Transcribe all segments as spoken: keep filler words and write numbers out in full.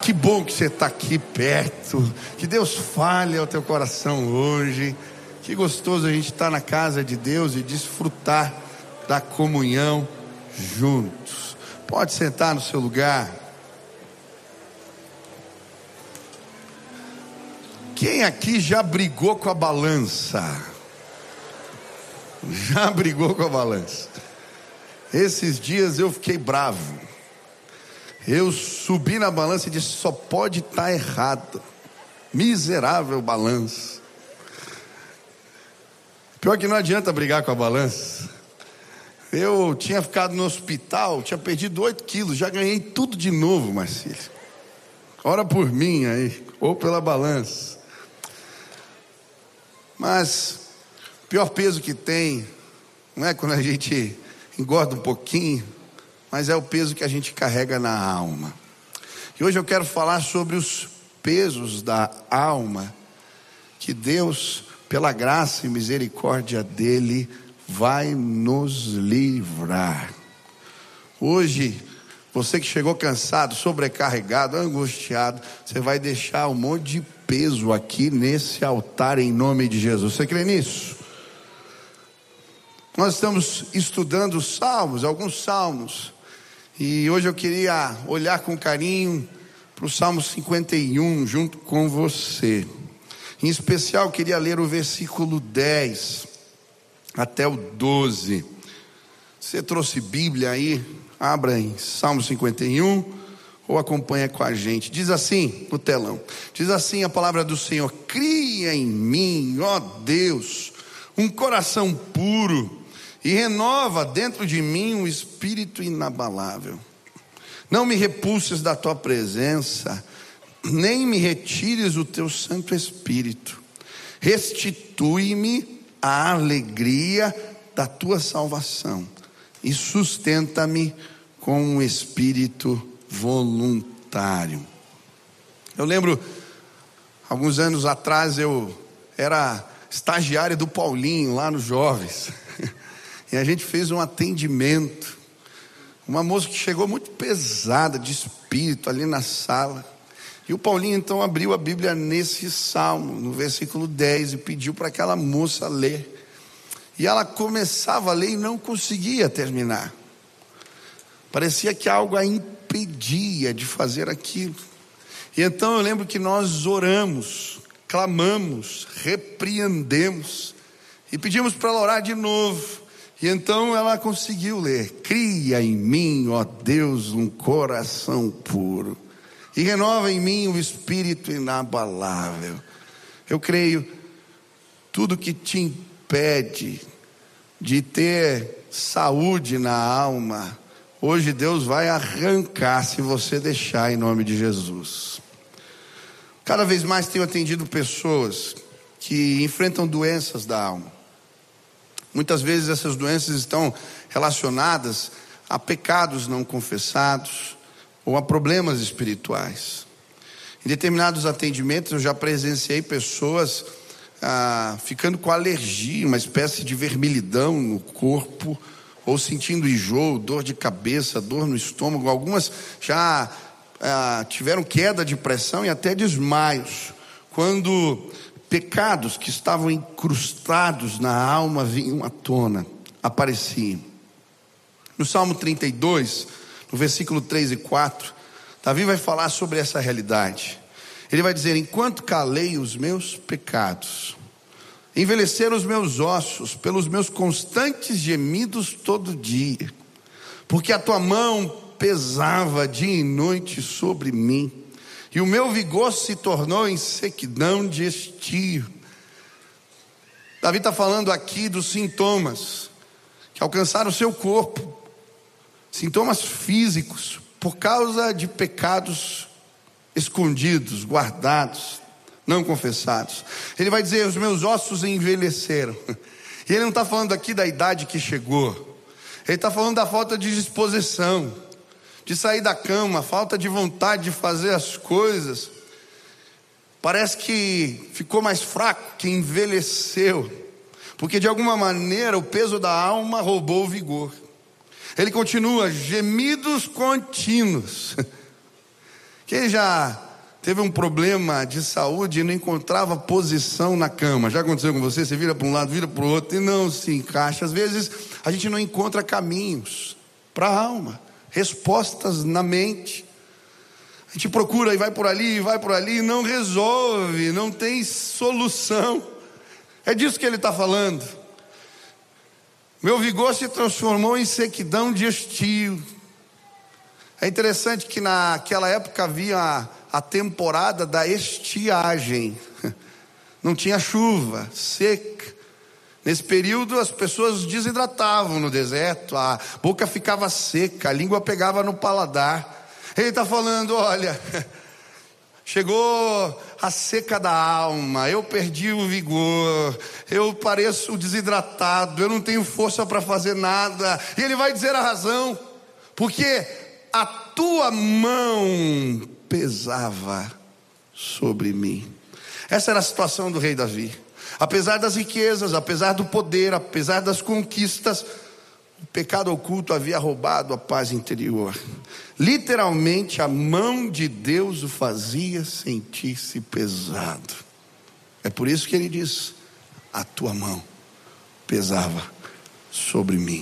Que bom que você está aqui perto. Que Deus fale ao teu coração hoje. Que gostoso a gente estar na casa de Deus e desfrutar da comunhão juntos. Pode sentar no seu lugar. Quem aqui já brigou com a balança? Já brigou com a balança? Esses dias eu fiquei bravo. Eu subi na balança e disse: só pode estar errado. Miserável balança. Pior que não adianta brigar com a balança. Eu tinha ficado no hospital, tinha perdido oito quilos, já ganhei tudo de novo, Marcílio. Ora por mim aí, ou pela balança. Mas o pior peso que tem não é quando a gente engorda um pouquinho, mas é o peso que a gente carrega na alma. E hoje eu quero falar sobre os pesos da alma que Deus, pela graça e misericórdia dele, vai nos livrar. Hoje, você que chegou cansado, sobrecarregado, angustiado, você vai deixar um monte de peso aqui nesse altar em nome de Jesus. Você crê nisso? Nós estamos estudando os salmos, alguns salmos, e hoje eu queria olhar com carinho para o Salmo cinquenta e um junto com você. Em especial eu queria ler o versículo dez até o doze. Você trouxe Bíblia aí? Abra em Salmo cinquenta e um ou acompanha com a gente. Diz assim no telão, diz assim a palavra do Senhor: cria em mim, ó Deus, um coração puro e renova dentro de mim um espírito inabalável. Não me repulses da tua presença, nem me retires o teu Santo Espírito. Restitui-me a alegria da tua salvação e sustenta-me com um espírito voluntário. Eu lembro, alguns anos atrás, eu era estagiário do Paulinho lá nos Jovens, e a gente fez um atendimento. Uma moça que chegou muito pesada de espírito ali na sala, e o Paulinho então abriu a Bíblia nesse salmo, no versículo dez, e pediu para aquela moça ler. E ela começava a ler e não conseguia terminar. Parecia que algo a impedia de fazer aquilo. E então eu lembro que nós oramos, clamamos, repreendemos e pedimos para ela orar de novo. E então ela conseguiu ler: cria em mim, ó Deus, um coração puro e renova em mim o espírito inabalável. Eu creio, tudo que te impede de ter saúde na alma, hoje Deus vai arrancar, se você deixar, em nome de Jesus. Cada vez mais tenho atendido pessoas que enfrentam doenças da alma. Muitas vezes essas doenças estão relacionadas a pecados não confessados ou a problemas espirituais. Em determinados atendimentos eu já presenciei pessoas ah, ficando com alergia, uma espécie de vermelhidão no corpo, ou sentindo enjoo, dor de cabeça, dor no estômago. Algumas já ah, tiveram queda de pressão e até desmaios, quando pecados que estavam incrustados na alma vinham à tona, apareciam. No Salmo trinta e dois, no versículo três e quatro, Davi vai falar sobre essa realidade. Ele vai dizer: enquanto calei os meus pecados, envelheceram os meus ossos pelos meus constantes gemidos todo dia, porque a tua mão pesava dia e noite sobre mim, e o meu vigor se tornou em sequidão de estio. Davi está falando aqui dos sintomas que alcançaram o seu corpo, sintomas físicos, por causa de pecados escondidos, guardados, não confessados. Ele vai dizer: os meus ossos envelheceram. E ele não está falando aqui da idade que chegou, ele está falando da falta de disposição, de sair da cama, falta de vontade de fazer as coisas. Parece que ficou mais fraco, que envelheceu, porque de alguma maneira o peso da alma roubou o vigor. Ele continua: gemidos contínuos. Quem já teve um problema de saúde e não encontrava posição na cama? Já aconteceu com você? Você vira para um lado, vira para o outro e não se encaixa. Às vezes a gente não encontra caminhos para a alma, respostas na mente. A gente procura e vai por ali, e vai por ali, e não resolve, não tem solução. É disso que ele está falando. Meu vigor se transformou em sequidão de estio. É interessante que naquela época havia a, a temporada da estiagem. Não tinha chuva, seca. Nesse período as pessoas desidratavam no deserto, a boca ficava seca, a língua pegava no paladar. Ele está falando, olha, chegou a seca da alma, eu perdi o vigor, eu pareço desidratado, eu não tenho força para fazer nada. E ele vai dizer a razão, porque a tua mão pesava sobre mim. Essa era a situação do rei Davi. Apesar das riquezas, apesar do poder, apesar das conquistas, o pecado oculto havia roubado a paz interior. Literalmente a mão de Deus o fazia sentir-se pesado. É por isso que ele diz: a tua mão pesava sobre mim.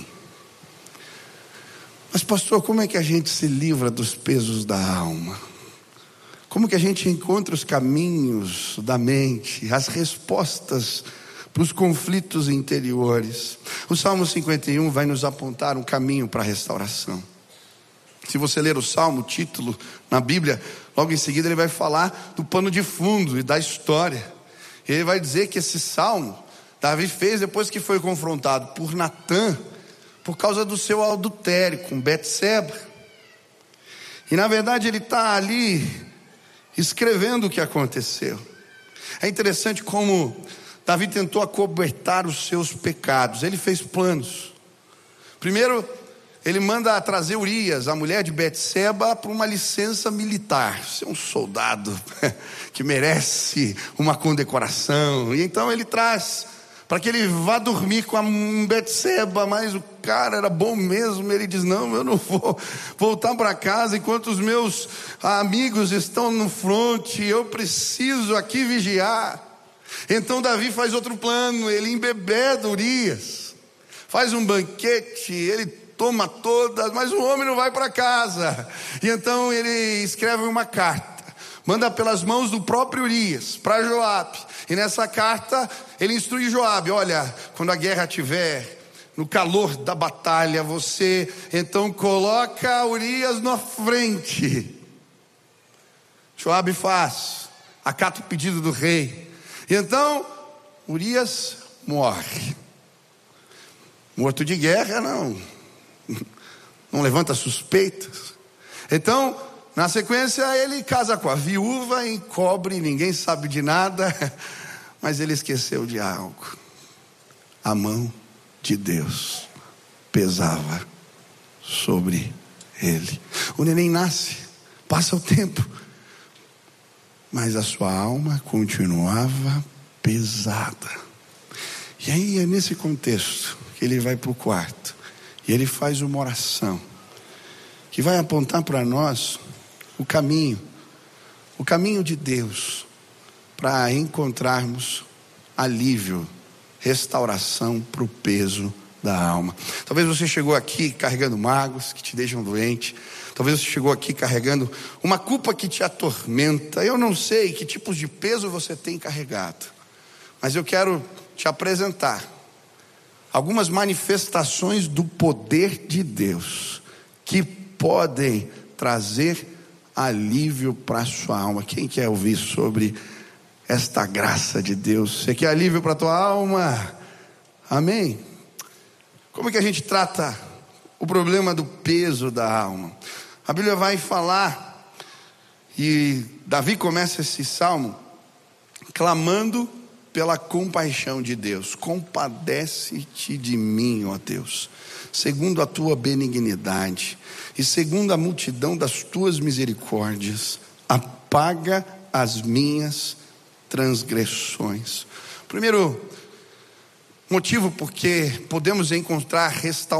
Mas pastor, como é que a gente se livra dos pesos da alma? Como que a gente encontra os caminhos da mente, as respostas para os conflitos interiores? O Salmo cinquenta e um vai nos apontar um caminho para a restauração. Se você ler o Salmo, o título na Bíblia, logo em seguida ele vai falar do pano de fundo e da história. Ele vai dizer que esse Salmo Davi fez depois que foi confrontado por Natã, por causa do seu adultério com Betseba. E na verdade ele está ali escrevendo o que aconteceu. É interessante como Davi tentou acobertar os seus pecados. Ele fez planos. Primeiro, ele manda trazer Urias, a mulher de Betseba, para uma licença militar. Você é um soldado que merece uma condecoração. E então ele traz para que ele vá dormir com a Betseba. Mas o cara era bom mesmo. Ele diz: não, eu não vou voltar para casa enquanto os meus amigos estão no fronte. Eu preciso aqui vigiar. Então Davi faz outro plano. Ele embebeda Urias, faz um banquete, ele toma todas, mas o homem não vai para casa. E então ele escreve uma carta, manda pelas mãos do próprio Urias para Joabe. E nessa carta ele instrui Joabe: olha, quando a guerra estiver no calor da batalha, você então coloca Urias na frente. Joabe faz, acata o pedido do rei. E então Urias morre. Morto de guerra não não levanta suspeitas. Então, na sequência, ele casa com a viúva, encobre, ninguém sabe de nada. Mas ele esqueceu de algo: a mão de Deus pesava sobre ele. O neném nasce, passa o tempo, mas a sua alma continuava pesada. E aí é nesse contexto que ele vai para o quarto e ele faz uma oração que vai apontar para nós o caminho, o caminho de Deus para encontrarmos alívio, restauração para o peso da alma. Talvez você chegou aqui carregando mágoas que te deixam doente. Talvez você chegou aqui carregando uma culpa que te atormenta. Eu não sei que tipos de peso você tem carregado, mas eu quero te apresentar algumas manifestações do poder de Deus que podem trazer alívio para a sua alma. Quem quer ouvir sobre esta graça de Deus? Você quer alívio para a tua alma? Amém? Como é que a gente trata o problema do peso da alma? A Bíblia vai falar, e Davi começa esse salmo clamando pela compaixão de Deus. Compadece-te de mim, ó Deus, segundo a tua benignidade e segundo a multidão das tuas misericórdias, apaga as minhas transgressões. Primeiro motivo porque podemos encontrar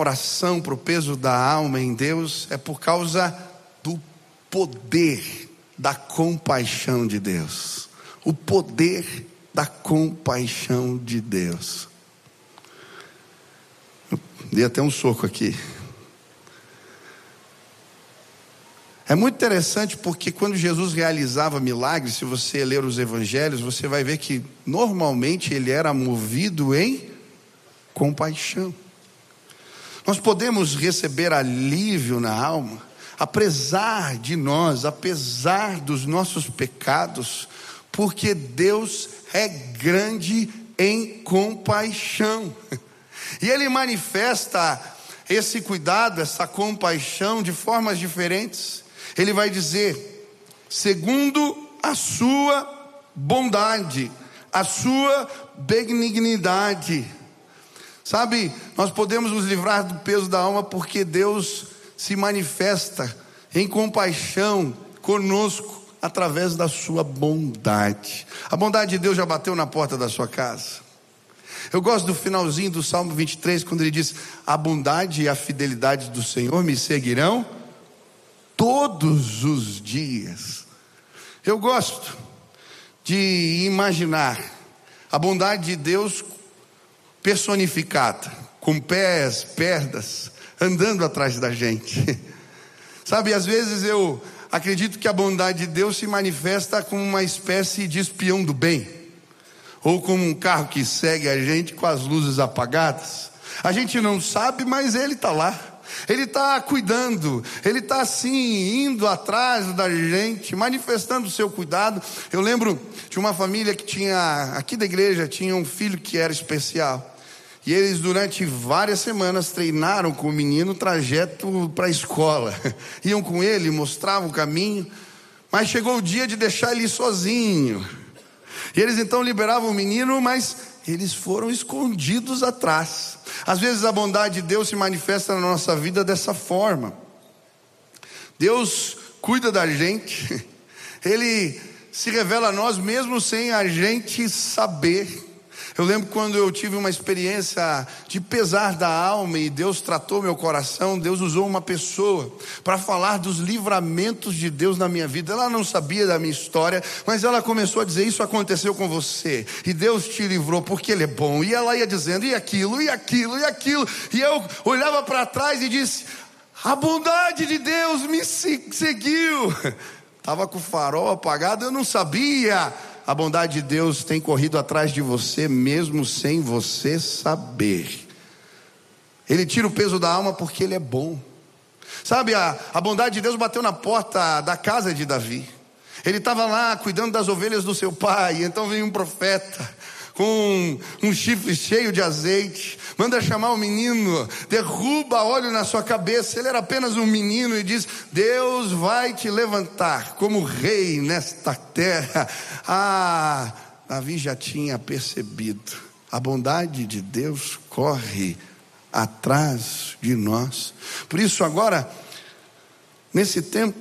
restauração para o peso da alma em Deus é por causa do poder da compaixão de Deus. O poder da compaixão de Deus. Eu dei até um soco aqui. É muito interessante porque quando Jesus realizava milagres, se você ler os evangelhos, você vai ver que normalmente ele era movido em compaixão. Nós podemos receber alívio na alma, apesar de nós, apesar dos nossos pecados, porque Deus é grande em compaixão. E Ele manifesta esse cuidado, essa compaixão de formas diferentes. Ele vai dizer, segundo a sua bondade, a sua benignidade. Sabe, nós podemos nos livrar do peso da alma porque Deus se manifesta em compaixão conosco através da sua bondade. A bondade de Deus já bateu na porta da sua casa. Eu gosto do finalzinho do Salmo vinte e três, quando ele diz, a bondade e a fidelidade do Senhor me seguirão todos os dias. Eu gosto de imaginar a bondade de Deus personificada, com pés, pernas, andando atrás da gente. Sabe, às vezes eu acredito que a bondade de Deus se manifesta como uma espécie de espião do bem, ou como um carro que segue a gente com as luzes apagadas. A gente não sabe, mas Ele está lá. Ele está cuidando, Ele está assim, indo atrás da gente, manifestando o seu cuidado. Eu lembro de uma família que tinha, aqui da igreja, tinha um filho que era especial. E eles durante várias semanas treinaram com o menino o trajeto para a escola. Iam com ele, mostravam o caminho. Mas chegou o dia de deixar ele sozinho. E eles então liberavam o menino, mas eles foram escondidos atrás. Às vezes a bondade de Deus se manifesta na nossa vida dessa forma. Deus cuida da gente. Ele se revela a nós mesmo sem a gente saber. Eu lembro quando eu tive uma experiência de pesar da alma e Deus tratou meu coração. Deus usou uma pessoa para falar dos livramentos de Deus na minha vida. Ela não sabia da minha história, mas ela começou a dizer, isso aconteceu com você, e Deus te livrou porque Ele é bom. E ela ia dizendo, e aquilo, e aquilo, e aquilo. E eu olhava para trás e disse, a bondade de Deus me seguiu. Estava com o farol apagado, eu não sabia. A bondade de Deus tem corrido atrás de você mesmo sem você saber. Ele tira o peso da alma porque Ele é bom. Sabe, a, a bondade de Deus bateu na porta da casa de Davi. Ele estava lá cuidando das ovelhas do seu pai. Então vem um profeta com um chifre cheio de azeite, manda chamar o menino, derruba óleo na sua cabeça. Ele era apenas um menino e diz, Deus vai te levantar como rei nesta terra. Ah, Davi já tinha percebido, a bondade de Deus corre atrás de nós. Por isso agora, nesse tempo,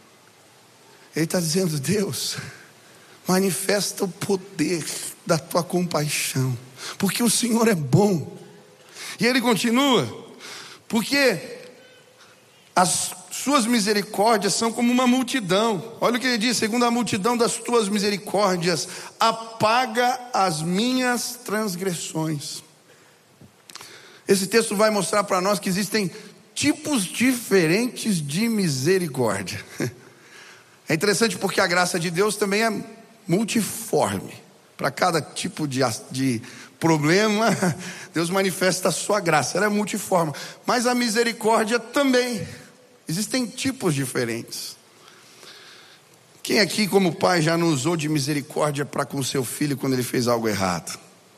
ele está dizendo, Deus, manifesta o poder da tua compaixão, porque o Senhor é bom. E ele continua, porque as suas misericórdias são como uma multidão. Olha o que ele diz, segundo a multidão das tuas misericórdias, apaga as minhas transgressões. Esse texto vai mostrar para nós que existem tipos diferentes de misericórdia. É interessante porque a graça de Deus também é multiforme. Para cada tipo de, de problema, Deus manifesta a sua graça. Ela é multiforme. Mas a misericórdia também. Existem tipos diferentes. Quem aqui como pai já não usou de misericórdia para com seu filho quando ele fez algo errado?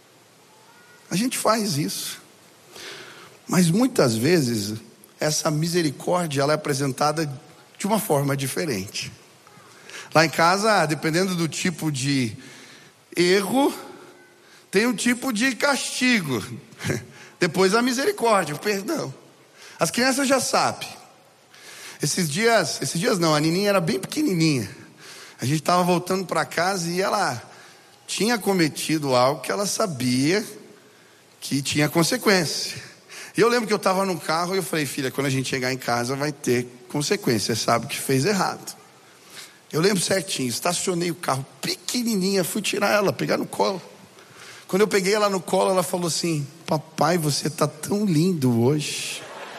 A gente faz isso. Mas muitas vezes essa misericórdia ela é apresentada de uma forma diferente. Lá em casa, dependendo do tipo de erro, tem um tipo de castigo. Depois a misericórdia, o perdão. As crianças já sabem. Esses dias, esses dias não, a Nininha era bem pequenininha. A gente estava voltando para casa e ela tinha cometido algo que ela sabia que tinha consequência. E eu lembro que eu estava no carro e eu falei, filha, quando a gente chegar em casa vai ter consequência, você sabe que fez errado. Eu lembro certinho, estacionei o carro pequenininha, fui tirar ela, pegar no colo. Quando eu peguei ela no colo, ela falou assim: papai, você está tão lindo hoje.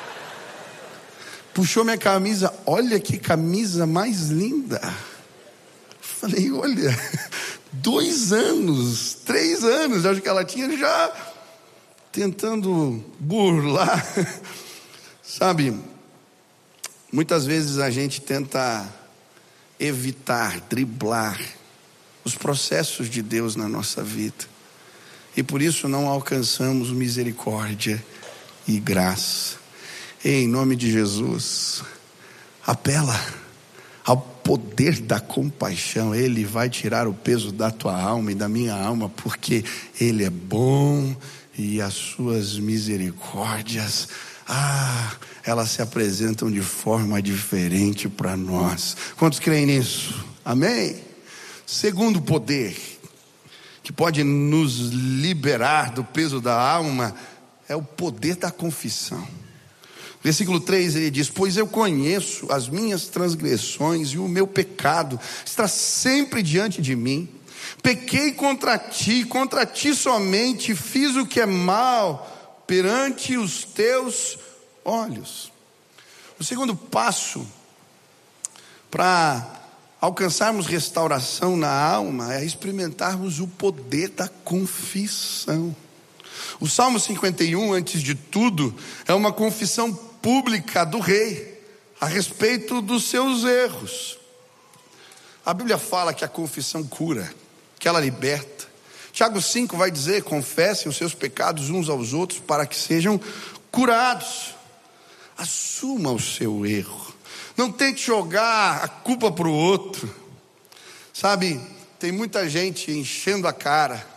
Puxou minha camisa, olha que camisa mais linda. Falei, olha, dois anos, três anos, acho que ela tinha já tentando burlar. Sabe, muitas vezes a gente tenta evitar, driblar os processos de Deus na nossa vida, e por isso não alcançamos misericórdia e graça. Em nome de Jesus, apela ao poder da compaixão. Ele vai tirar o peso da tua alma e da minha alma, porque Ele é bom e as suas misericórdias, ah, elas se apresentam de forma diferente para nós. Quantos creem nisso? Amém? Segundo poder que pode nos liberar do peso da alma é o poder da confissão. Versículo três, ele diz: pois eu conheço as minhas transgressões e o meu pecado está sempre diante de mim. Pequei contra ti, contra ti somente, fiz o que é mal perante os teus olhos. O segundo passo para alcançarmos restauração na alma é experimentarmos o poder da confissão. O Salmo cinquenta e um, antes de tudo, é uma confissão pública do rei a respeito dos seus erros. A Bíblia fala que a confissão cura, que ela liberta. Tiago cinco vai dizer: confessem os seus pecados uns aos outros para que sejam curados. Assuma o seu erro, não tente jogar a culpa para o outro. Sabe, tem muita gente enchendo a cara,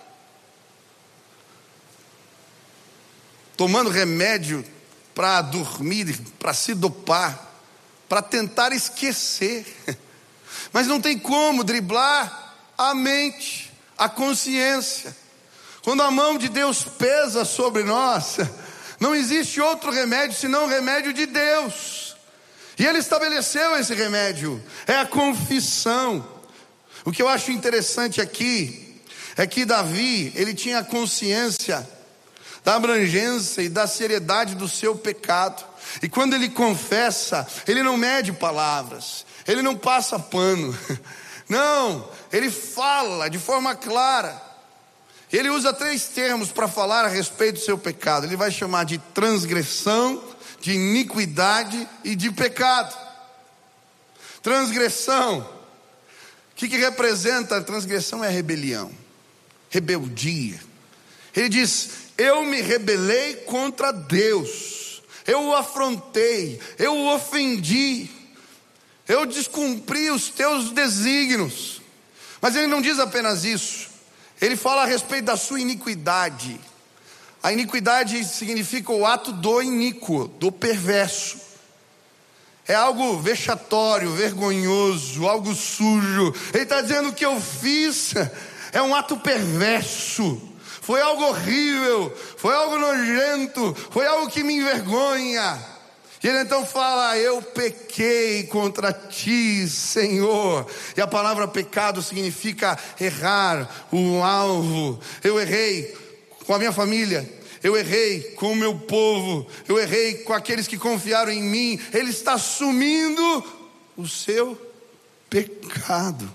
tomando remédio para dormir, para se dopar, para tentar esquecer, mas não tem como driblar a mente, a consciência. Quando a mão de Deus pesa sobre nós, não existe outro remédio senão o remédio de Deus, e Ele estabeleceu esse remédio, é a confissão. O que eu acho interessante aqui é que Davi, ele tinha consciência da abrangência e da seriedade do seu pecado, e quando ele confessa, ele não mede palavras, ele não passa pano, não, ele fala de forma clara. Ele usa três termos para falar a respeito do seu pecado. Ele vai chamar de transgressão, de iniquidade e de pecado. Transgressão, o que, que representa a transgressão? É rebelião, rebeldia. Ele diz: eu me rebelei contra Deus, eu o afrontei, eu o ofendi, eu descumpri os teus desígnios. Mas ele não diz apenas isso, ele fala a respeito da sua iniquidade. A iniquidade significa o ato do iníquo, do perverso. É algo vexatório, vergonhoso, algo sujo. Ele está dizendo: o que eu fiz é um ato perverso, foi algo horrível, foi algo nojento, foi algo que me envergonha. E ele então fala: eu pequei contra ti, Senhor. E a palavra pecado significa errar o alvo. Eu errei com a minha família, eu errei com o meu povo, eu errei com aqueles que confiaram em mim. Ele está assumindo o seu pecado.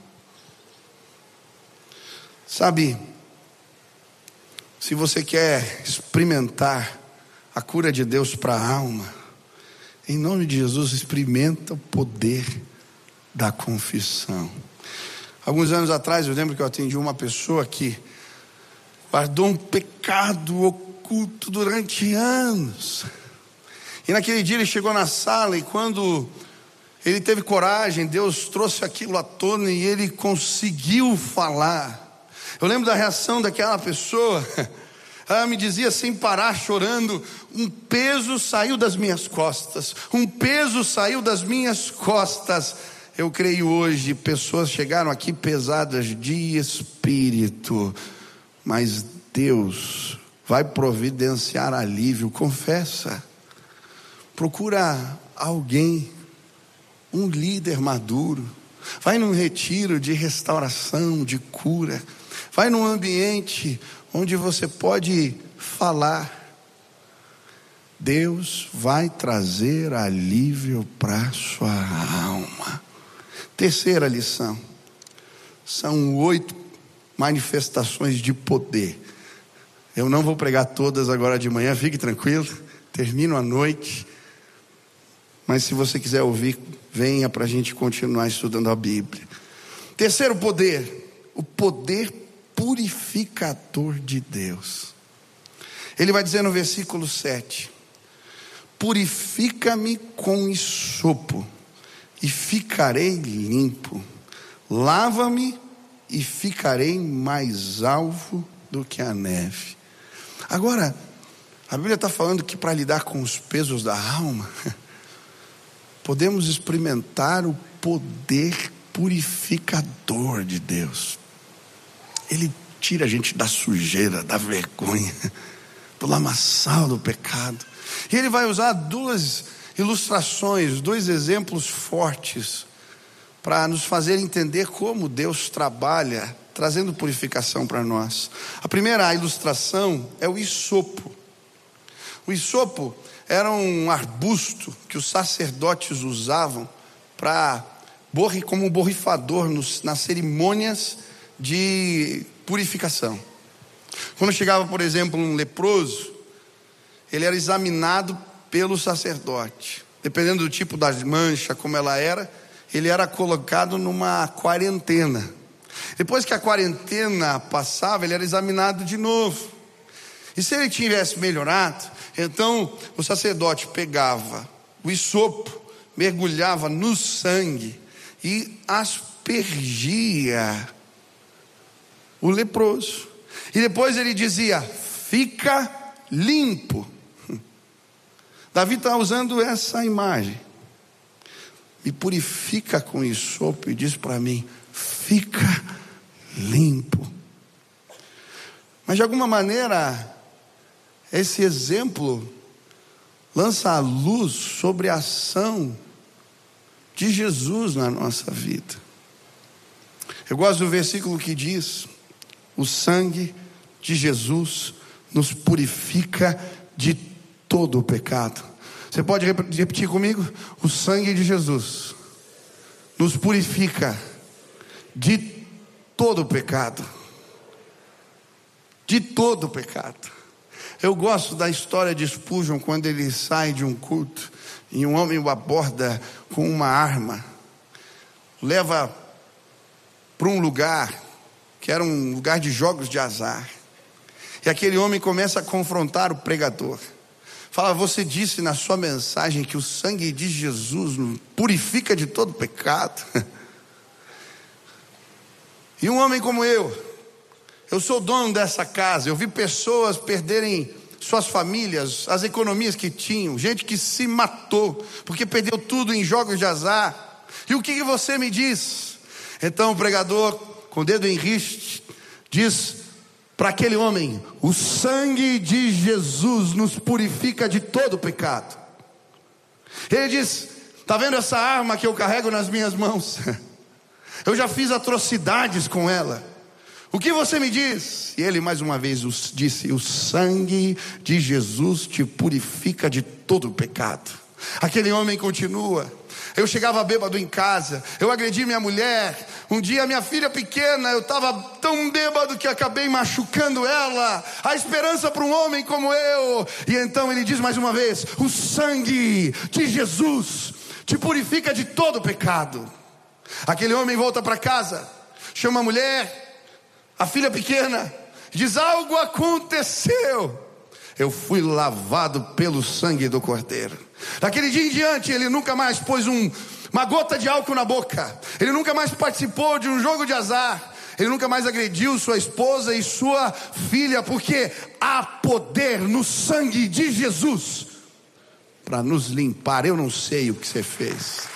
Sabe, se você quer experimentar a cura de Deus para a alma, em nome de Jesus, experimenta o poder da confissão. Alguns anos atrás, eu lembro que eu atendi uma pessoa que guardou um pecado oculto durante anos. E naquele dia ele chegou na sala, e quando ele teve coragem, Deus trouxe aquilo à tona e ele conseguiu falar. Eu lembro da reação daquela pessoa. Ela me dizia sem parar, chorando: um peso saiu das minhas costas, um peso saiu das minhas costas. Eu creio hoje, pessoas chegaram aqui pesadas de espírito, mas Deus vai providenciar alívio. Confessa, procura alguém, um líder maduro, Vai num retiro de restauração, de cura. Vai num ambiente onde você pode falar. Deus vai trazer alívio para a sua alma. Terceira lição. São oito manifestações de poder. Eu não vou pregar todas agora de manhã, fique tranquilo. Termino à noite. Mas se você quiser ouvir, venha para a gente continuar estudando a Bíblia. Terceiro poder, o poder purificador de Deus. Ele vai dizer no versículo sete: purifica-me com hisopo e ficarei limpo, lava-me e ficarei mais alvo do que a neve. Agora, a Bíblia está falando que para lidar com os pesos da alma, podemos experimentar o poder purificador de Deus. Ele tira a gente da sujeira, da vergonha, do lamaçal do pecado. E ele vai usar duas ilustrações, dois exemplos fortes, para nos fazer entender como Deus trabalha, trazendo purificação para nós. A primeira ilustração é o hisopo. O hisopo era um arbusto que os sacerdotes usavam para como um borrifador nos, nas cerimônias de purificação. Quando chegava, por exemplo, um leproso, ele era examinado pelo sacerdote. Dependendo do tipo da mancha, como ela era, ele era colocado numa quarentena. Depois que a quarentena passava, ele era examinado de novo. E se ele tivesse melhorado, então o sacerdote pegava o hisopo, mergulhava no sangue e aspergia o leproso. E depois ele dizia: fica limpo. Davi está usando essa imagem. Me purifica com hisopo e diz para mim: fica limpo. Mas de alguma maneira, esse exemplo lança a luz sobre a ação de Jesus na nossa vida. Eu gosto do versículo que diz: o sangue de Jesus nos purifica de todo o pecado. Você pode repetir comigo? O sangue de Jesus nos purifica de todo o pecado. De todo o pecado. Eu gosto da história de Spurgeon, quando ele sai de um culto e um homem o aborda com uma arma, leva para um lugar que era um lugar de jogos de azar, e aquele homem começa a confrontar o pregador. Fala: você disse na sua mensagem que o sangue de Jesus nos purifica de todo pecado. E um homem como eu, eu sou dono dessa casa, eu vi pessoas perderem suas famílias, as economias que tinham, gente que se matou, porque perdeu tudo em jogos de azar. E o que, que você me diz? Então o pregador, com o dedo em riste, diz para aquele homem: o sangue de Jesus nos purifica de todo pecado. Ele diz: está vendo essa arma que eu carrego nas minhas mãos? Eu já fiz atrocidades com ela. O que você me diz? E ele mais uma vez disse: o sangue de Jesus te purifica de todo pecado. Aquele homem continua: eu chegava bêbado em casa, eu agredi minha mulher. Um dia minha filha pequena, eu estava tão bêbado que acabei machucando ela. A esperança para um homem como eu. E então ele diz mais uma vez: o sangue de Jesus te purifica de todo pecado. Aquele homem volta para casa, chama a mulher, a filha pequena, diz: algo aconteceu. Eu fui lavado pelo sangue do Cordeiro. Daquele dia em diante, ele nunca mais pôs um, uma gota de álcool na boca. Ele nunca mais participou de um jogo de azar. Ele nunca mais agrediu sua esposa e sua filha, porque há poder no sangue de Jesus para nos limpar. Eu não sei o que você fez.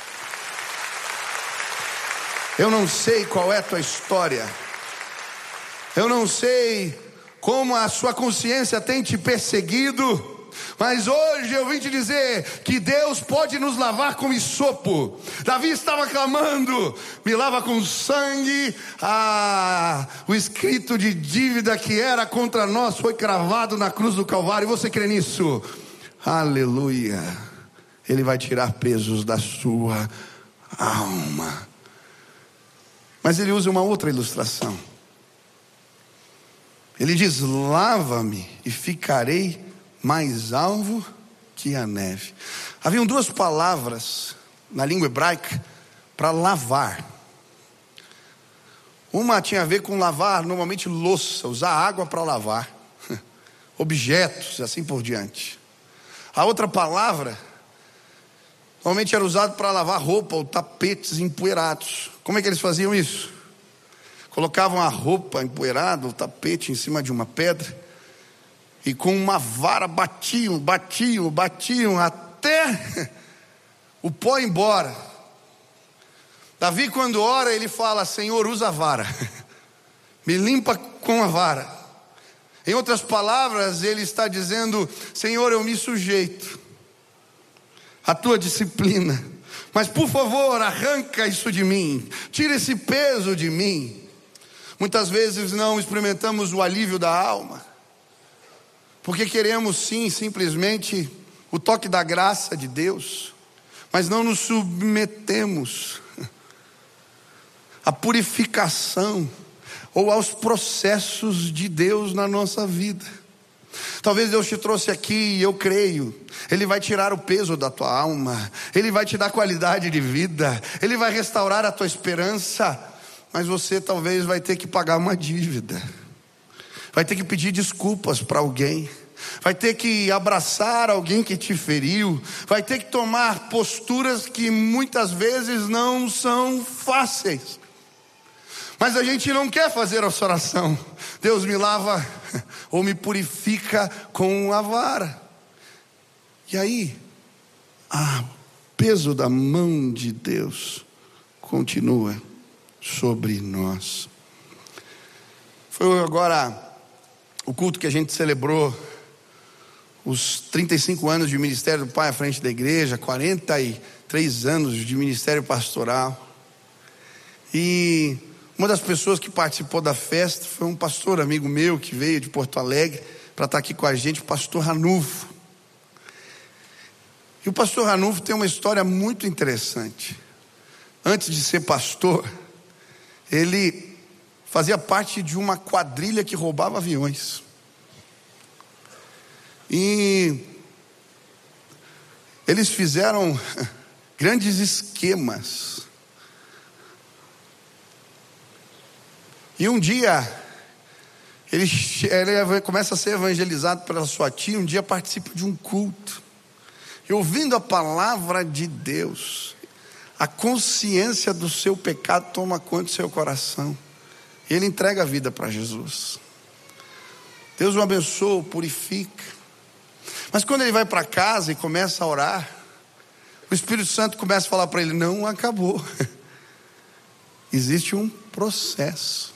Eu não sei qual é a tua história. Eu não sei como a sua consciência tem te perseguido. Mas hoje eu vim te dizer que Deus pode nos lavar com hisopo. Davi estava clamando: me lava com sangue. Ah, o escrito de dívida que era contra nós foi cravado na cruz do Calvário. Você crê nisso? Aleluia. Ele vai tirar pesos da sua alma. Mas ele usa uma outra ilustração. Ele diz: lava-me e ficarei mais alvo que a neve. Haviam duas palavras na língua hebraica para lavar. Uma tinha a ver com lavar, normalmente louça, usar água para lavar objetos, assim por diante. A outra palavra normalmente era usada para lavar roupa ou tapetes empoeirados. Como é que eles faziam isso? Colocavam a roupa empoeirada, o tapete em cima de uma pedra, e com uma vara batiam, batiam, batiam até o pó ir embora. Davi, quando ora, ele fala: Senhor, usa a vara, me limpa com a vara. Em outras palavras, ele está dizendo: Senhor, eu me sujeito à tua disciplina, mas por favor, arranca isso de mim, tira esse peso de mim. Muitas vezes não experimentamos o alívio da alma, porque queremos sim, simplesmente o toque da graça de Deus, mas não nos submetemos à purificação ou aos processos de Deus na nossa vida. Talvez Deus te trouxe aqui, e eu creio, Ele vai tirar o peso da tua alma, Ele vai te dar qualidade de vida, Ele vai restaurar a tua esperança. Mas você talvez vai ter que pagar uma dívida, vai ter que pedir desculpas para alguém, vai ter que abraçar alguém que te feriu, vai ter que tomar posturas que muitas vezes não são fáceis. Mas a gente não quer fazer essa oração: Deus me lava ou me purifica com a vara. E aí, o peso da mão de Deus continua sobre nós. Foi agora o culto que a gente celebrou os trinta e cinco anos de ministério do Pai à frente da igreja, quarenta e três anos de ministério pastoral. E uma das pessoas que participou da festa foi um pastor amigo meu que veio de Porto Alegre para estar aqui com a gente, o pastor Ranulfo. E o pastor Ranulfo tem uma história muito interessante. Antes de ser pastor, ele fazia parte de uma quadrilha que roubava aviões. E eles fizeram grandes esquemas. E um dia, ele, ele começa a ser evangelizado pela sua tia. Um dia participa de um culto, e ouvindo a palavra de Deus, a consciência do seu pecado toma conta do seu coração, e ele entrega a vida para Jesus. Deus o abençoa, o purifica. Mas quando ele vai para casa e começa a orar, o Espírito Santo começa a falar para ele: não acabou, existe um processo.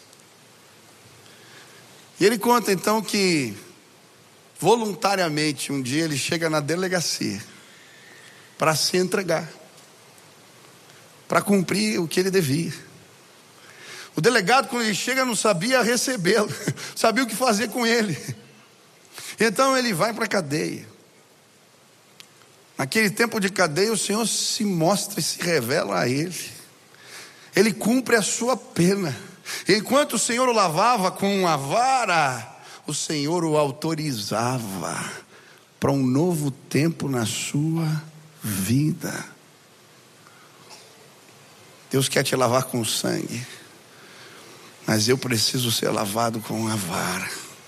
E ele conta então que voluntariamente um dia ele chega na delegacia para se entregar, para cumprir o que ele devia. O delegado, quando ele chega, não sabia recebê-lo, sabia o que fazer com ele. Então ele vai para a cadeia. Naquele tempo de cadeia, o Senhor se mostra e se revela a ele. Ele cumpre a sua pena. Enquanto o Senhor o lavava com a vara, o Senhor o autorizava para um novo tempo na sua vida. Deus quer te lavar com sangue, mas eu preciso ser lavado com a vara.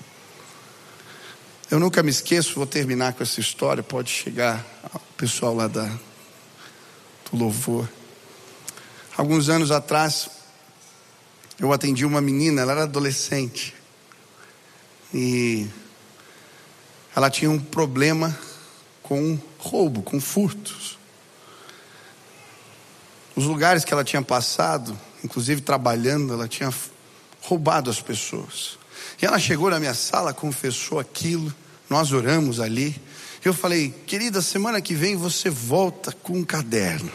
Eu nunca me esqueço, vou terminar com essa história, pode chegar o pessoal lá da, do louvor. Alguns anos atrás, eu atendi uma menina, ela era adolescente, e ela tinha um problema com roubo, com furtos. Os lugares que ela tinha passado, inclusive trabalhando, ela tinha roubado as pessoas. E ela chegou na minha sala, confessou aquilo, nós oramos ali, Eu falei: querida, semana que vem você volta com um caderno.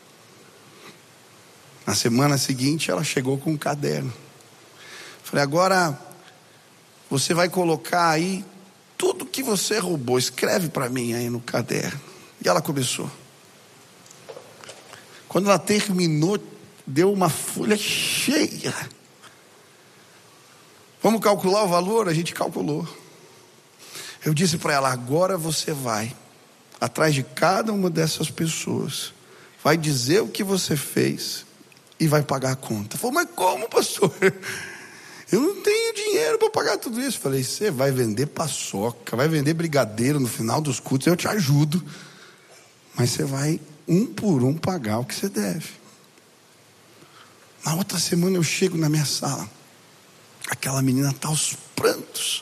Na semana seguinte ela chegou com um caderno. Falei: agora você vai colocar aí tudo que você roubou, escreve para mim aí no caderno. E ela começou. Quando ela terminou, deu uma folha cheia. Vamos calcular o valor? A gente calculou. Eu disse para ela: agora você vai atrás de cada uma dessas pessoas, vai dizer o que você fez e vai pagar a conta. Falei: mas como, pastor? Eu não tenho dinheiro para pagar tudo isso. Falei: você vai vender paçoca, vai vender brigadeiro no final dos cultos, eu te ajudo, mas você vai um por um pagar o que você deve. Na outra semana eu chego na minha sala, aquela menina está aos prantos,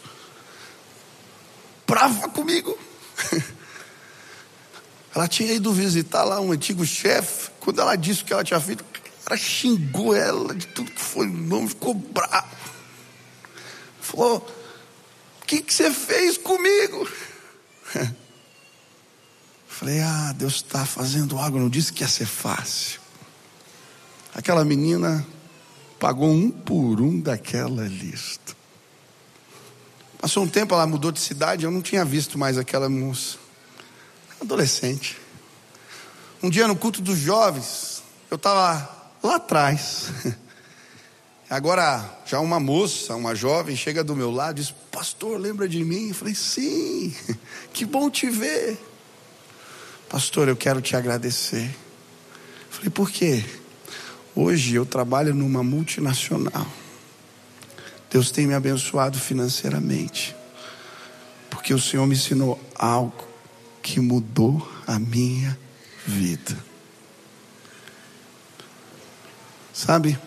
brava comigo. Ela tinha ido visitar lá um antigo chefe. Quando ela disse o que ela tinha feito, o cara xingou ela de tudo que foi nome, ficou bravo. Falou: o que, que você fez comigo? Falei: ah, Deus está fazendo algo, não disse que ia ser fácil. Aquela menina pagou um por um daquela lista. Passou um tempo, ela mudou de cidade, eu não tinha visto mais aquela moça. Adolescente. Um dia no culto dos jovens, eu estava lá atrás. Agora já uma moça, uma jovem, chega do meu lado e diz: pastor, lembra de mim? Eu falei: sim, que bom te ver. Pastor, eu quero te agradecer. Eu falei: por quê? Hoje eu trabalho numa multinacional. Deus tem me abençoado financeiramente, porque o Senhor me ensinou algo que mudou a minha vida. Sabe,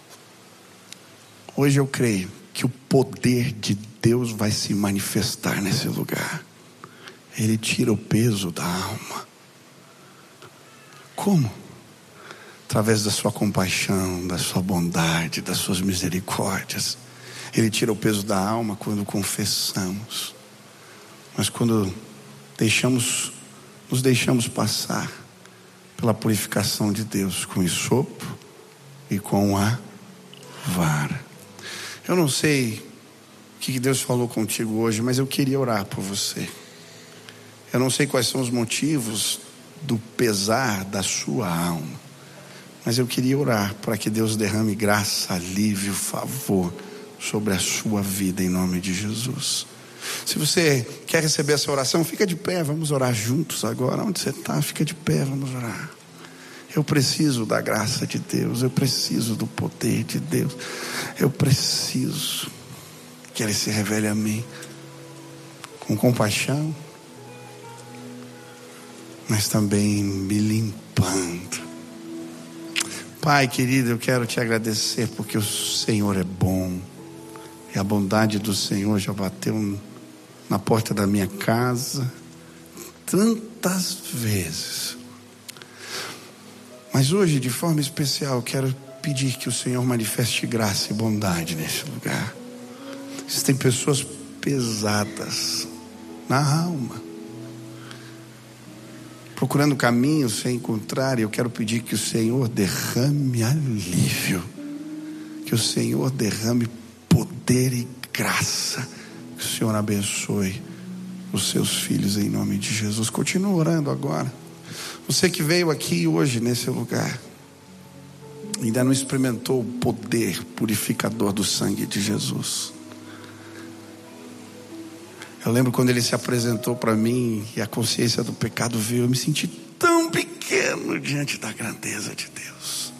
hoje eu creio que o poder de Deus vai se manifestar nesse lugar. Ele tira o peso da alma. Como? Através da sua compaixão, da sua bondade, das suas misericórdias. Ele tira o peso da alma quando confessamos. Mas quando deixamos, nos deixamos passar pela purificação de Deus com o sopo e com a vara. Eu não sei o que Deus falou contigo hoje, mas eu queria orar por você. Eu não sei quais são os motivos do pesar da sua alma, mas eu queria orar para que Deus derrame graça, alívio, favor sobre a sua vida em nome de Jesus. Se você quer receber essa oração, fica de pé, vamos orar juntos agora. Onde você está, fica de pé, vamos orar. Eu preciso da graça de Deus, eu preciso do poder de Deus, eu preciso que Ele se revele a mim com compaixão, mas também me limpando. Pai querido, eu quero te agradecer porque o Senhor é bom, e a bondade do Senhor já bateu na porta da minha casa tantas vezes. Mas hoje, de forma especial, eu quero pedir que o Senhor manifeste graça e bondade nesse lugar. Existem pessoas pesadas na alma, procurando caminhos sem encontrar, e eu quero pedir que o Senhor derrame alívio, que o Senhor derrame poder e graça, que o Senhor abençoe os seus filhos em nome de Jesus. Continua orando agora. Você que veio aqui hoje nesse lugar, ainda não experimentou o poder purificador do sangue de Jesus. Eu lembro quando Ele se apresentou para mim e a consciência do pecado veio, eu me senti tão pequeno diante da grandeza de Deus.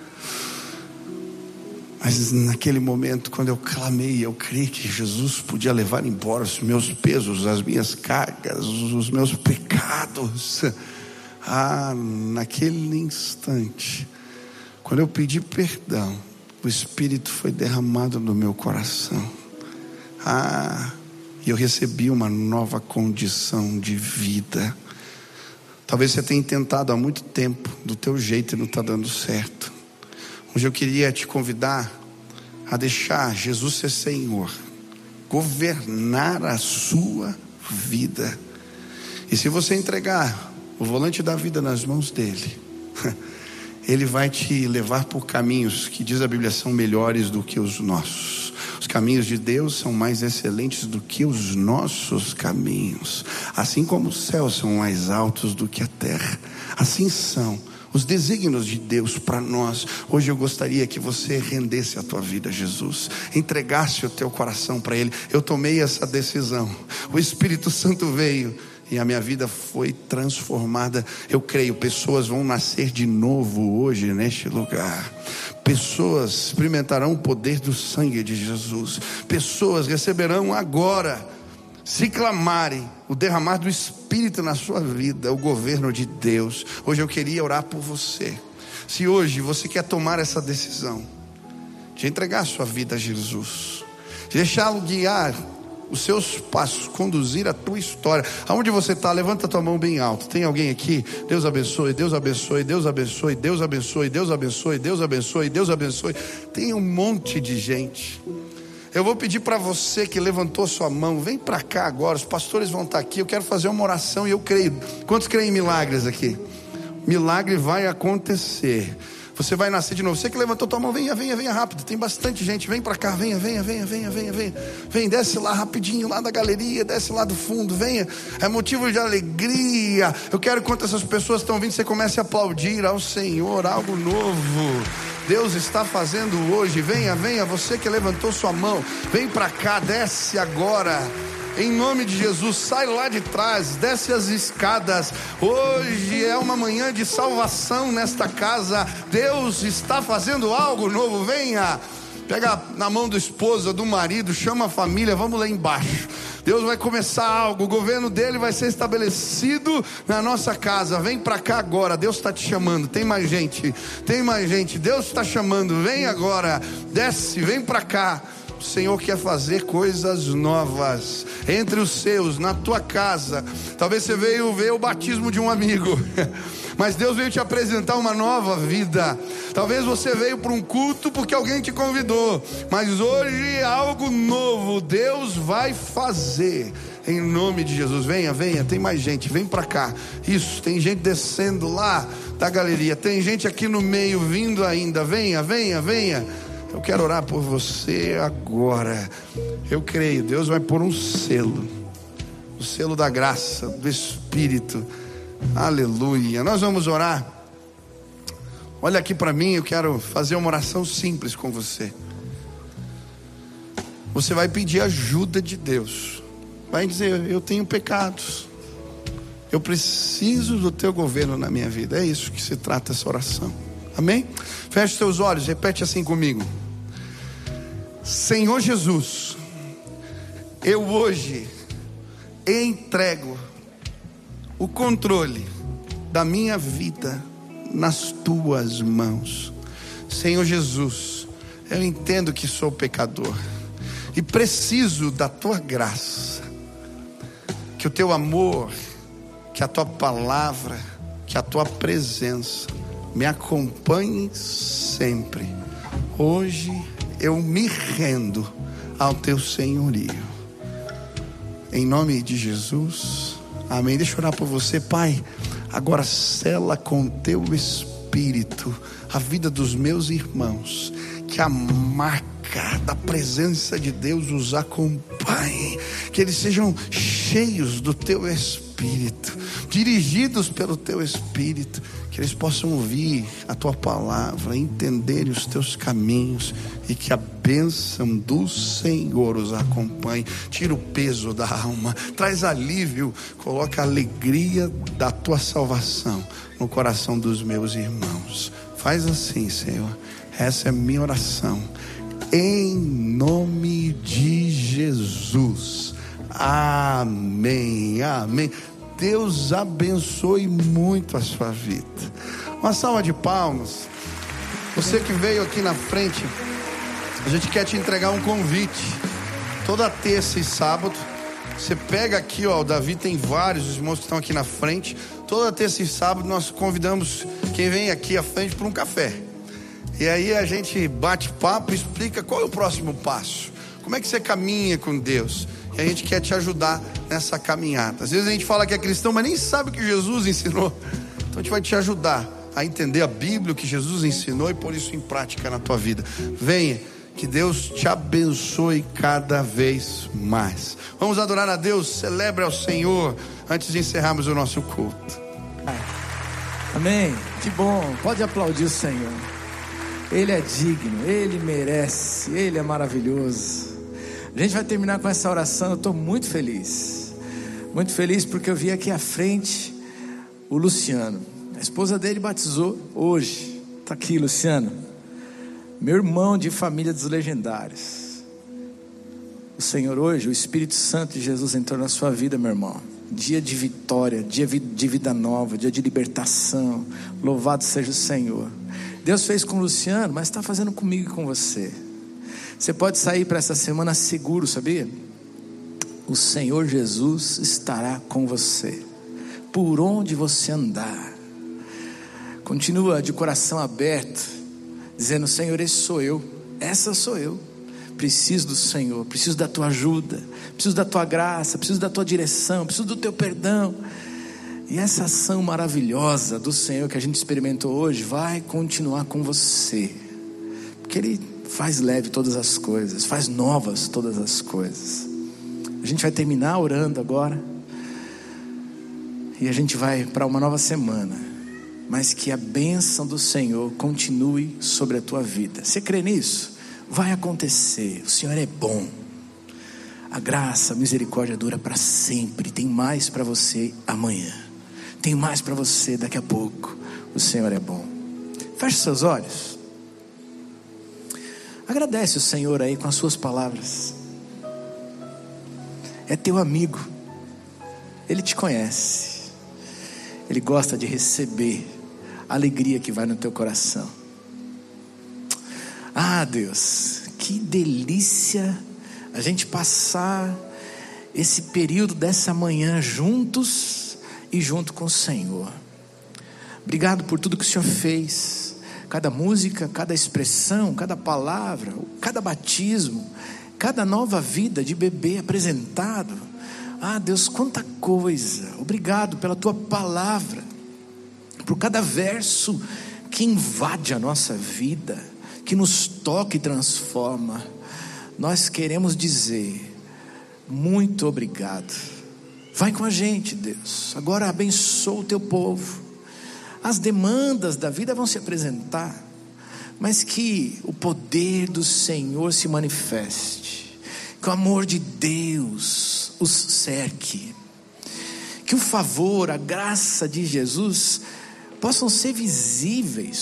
Mas naquele momento, quando eu clamei, eu creio que Jesus podia levar embora os meus pesos, as minhas cargas, os meus pecados. Ah, naquele instante, quando eu pedi perdão, o Espírito foi derramado no meu coração. Ah, e eu recebi uma nova condição de vida. Talvez você tenha tentado há muito tempo, do teu jeito, e não está dando certo. Hoje eu queria te convidar a deixar Jesus ser Senhor, governar a sua vida, E se você entregar o volante da vida nas mãos dele, ele vai te levar por caminhos que, diz a Bíblia, são melhores do que os nossos. Os caminhos de Deus são mais excelentes do que os nossos caminhos, assim como os céus são mais altos do que a terra. Assim são os desígnios de Deus para nós. Hoje eu gostaria que você rendesse a tua vida a Jesus, entregasse o teu coração para Ele. Eu tomei essa decisão, o Espírito Santo veio e a minha vida foi transformada. Eu creio, pessoas vão nascer de novo hoje neste lugar. Pessoas experimentarão o poder do sangue de Jesus. Pessoas receberão agora, se clamarem, o derramar do Espírito na sua vida, o governo de Deus. Hoje eu queria orar por você. Se hoje você quer tomar essa decisão de entregar a sua vida a Jesus, de deixá-lo guiar os seus passos, conduzir a tua história. Aonde você está, levanta a tua mão bem alto. Tem alguém aqui? Deus abençoe, Deus abençoe, Deus abençoe, Deus abençoe, Deus abençoe, Deus abençoe, Deus abençoe. Tem um monte de gente. Eu vou pedir para você que levantou sua mão, vem para cá agora, os pastores vão estar aqui. Eu quero fazer uma oração e eu creio. Quantos creem em milagres aqui? Milagre vai acontecer. Você vai nascer de novo. Você que levantou tua mão, venha, venha, venha rápido. Tem bastante gente, vem pra cá, venha, venha, venha, venha, venha, venha. Vem, desce lá rapidinho, lá da galeria, desce lá do fundo, venha. É motivo de alegria. Eu quero que enquanto essas pessoas estão vindo, você comece a aplaudir ao Senhor, algo novo Deus está fazendo hoje. Venha, venha, você que levantou sua mão, vem pra cá, desce agora. Em nome de Jesus, sai lá de trás, desce as escadas. Hoje é uma manhã de salvação nesta casa. Deus está fazendo algo novo. Venha, pega na mão do esposo, do marido, chama a família, vamos lá embaixo. Deus vai começar algo, o governo dele vai ser estabelecido na nossa casa. Vem pra cá agora, Deus está te chamando. Tem mais gente, tem mais gente, Deus está chamando. Vem agora, desce, vem pra cá. O Senhor quer fazer coisas novas entre os seus, na tua casa. Talvez você veio ver o batismo de um amigo, mas Deus veio te apresentar uma nova vida. Talvez você veio para um culto porque alguém te convidou, mas hoje é algo novo Deus vai fazer. Em nome de Jesus, venha, venha, tem mais gente, vem para cá. Isso, tem gente descendo lá da galeria, tem gente aqui no meio vindo ainda. Venha, venha, venha. Eu quero orar por você agora. Eu creio, Deus vai pôr um selo, o selo da graça, do Espírito. Aleluia. Nós vamos orar. Olha aqui para mim, eu quero fazer uma oração simples com você. Você vai pedir ajuda de Deus. Vai dizer: eu tenho pecados, eu preciso do teu governo na minha vida. É isso que se trata essa oração. Amém? Feche seus olhos, repete assim comigo: Senhor Jesus, eu hoje entrego o controle da minha vida nas tuas mãos. Senhor Jesus, eu entendo que sou pecador e preciso da tua graça, que o teu amor, que a tua palavra, que a tua presença me acompanhe sempre. Hoje eu me rendo ao teu senhorio, em nome de Jesus, amém. Deixa eu orar por você. Pai, agora sela com teu Espírito a vida dos meus irmãos, que a marca da presença de Deus os acompanhe, que eles sejam cheios do teu Espírito, dirigidos pelo teu Espírito, que eles possam ouvir a tua palavra, entender os teus caminhos, e que a bênção do Senhor os acompanhe. Tira o peso da alma, traz alívio, coloca a alegria da tua salvação no coração dos meus irmãos. Faz assim, Senhor. Essa é a minha oração, em nome de Jesus. Amém, amém. Deus abençoe muito a sua vida. Uma salva de palmas. Você que veio aqui na frente, a gente quer te entregar um convite. Toda terça e sábado, você pega aqui, ó, o Davi tem vários, os irmãos que estão aqui na frente. Toda terça e sábado nós convidamos quem vem aqui à frente para um café. E aí a gente bate papo e explica qual é o próximo passo. Como é que você caminha com Deus? E a gente quer te ajudar nessa caminhada. Às vezes a gente fala que é cristão, mas nem sabe o que Jesus ensinou. Então a gente vai te ajudar a entender a Bíblia, o que Jesus ensinou, e pôr isso em prática na tua vida. Venha, que Deus te abençoe cada vez mais. Vamos adorar a Deus, celebre ao Senhor antes de encerrarmos o nosso culto. Amém, que bom, pode aplaudir o Senhor. Ele é digno, Ele merece, Ele é maravilhoso. A gente vai terminar com essa oração. Eu estou muito feliz, muito feliz porque eu vi aqui à frente o Luciano. A esposa dele batizou hoje. Está aqui, Luciano, meu irmão de família dos legendários. O Senhor hoje, o Espírito Santo de Jesus entrou na sua vida, meu irmão. Dia de vitória, dia de vida nova, dia de libertação. Louvado seja o Senhor. Deus fez com o Luciano, mas está fazendo comigo e com você. Você pode sair para essa semana seguro, sabia? O Senhor Jesus estará com você, por onde você andar. Continua de coração aberto, dizendo: Senhor, esse sou eu, essa sou eu. Preciso do Senhor, preciso da tua ajuda, preciso da tua graça, preciso da tua direção, preciso do teu perdão. E essa ação maravilhosa do Senhor que a gente experimentou hoje vai continuar com você, porque Ele faz leve todas as coisas, faz novas todas as coisas. A gente vai terminar orando agora, e a gente vai para uma nova semana. Mas que a bênção do Senhor continue sobre a tua vida. Você crê nisso? Vai acontecer. O Senhor é bom. A graça, a misericórdia dura para sempre. Tem mais para você amanhã. Tem mais para você daqui a pouco. O Senhor é bom. Feche seus olhos. Agradece o Senhor aí com as suas palavras. É teu amigo. Ele te conhece. Ele gosta de receber a alegria que vai no teu coração. Ah, Deus, que delícia a gente passar esse período dessa manhã juntos e junto com o Senhor. Obrigado por tudo que o Senhor fez. Cada música, cada expressão, cada palavra, cada batismo, cada nova vida de bebê apresentado. Ah, Deus, quanta coisa. Obrigado pela tua palavra, por cada verso que invade a nossa vida, que nos toca e transforma. Nós queremos dizer muito obrigado. Vai com a gente, Deus. Agora abençoa o teu povo. As demandas da vida vão se apresentar, mas que o poder do Senhor se manifeste, que o amor de Deus os cerque, que o favor, a graça de Jesus possam ser visíveis,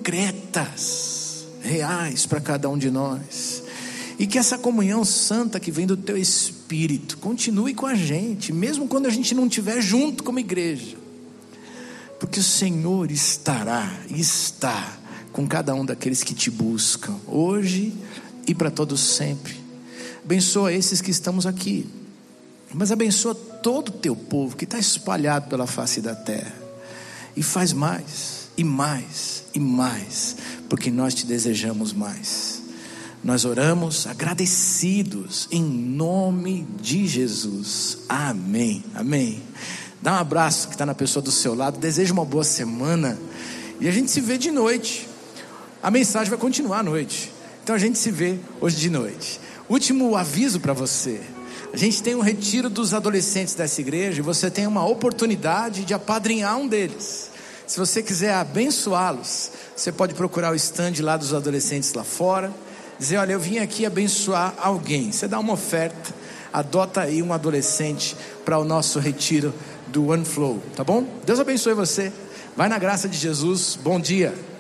concretas, reais para cada um de nós. E que essa comunhão santa que vem do teu Espírito continue com a gente, mesmo quando a gente não estiver junto como igreja, porque o Senhor estará e está com cada um daqueles que te buscam, hoje e para todos sempre. Abençoa esses que estamos aqui, mas abençoa todo o teu povo que está espalhado pela face da terra. E faz mais, e mais, e mais, porque nós te desejamos mais. Nós oramos agradecidos em nome de Jesus. Amém, amém. Dá um abraço que está na pessoa do seu lado. Deseja uma boa semana. E a gente se vê de noite. A mensagem vai continuar à noite. Então a gente se vê hoje de noite. Último aviso para você. A gente tem um retiro dos adolescentes dessa igreja, e você tem uma oportunidade de apadrinhar um deles. Se você quiser abençoá-los, você pode procurar o stand lá dos adolescentes lá fora, dizer: olha, eu vim aqui abençoar alguém. Você dá uma oferta, adota aí um adolescente para o nosso retiro do One Flow, tá bom? Deus abençoe você. Vai na graça de Jesus. Bom dia.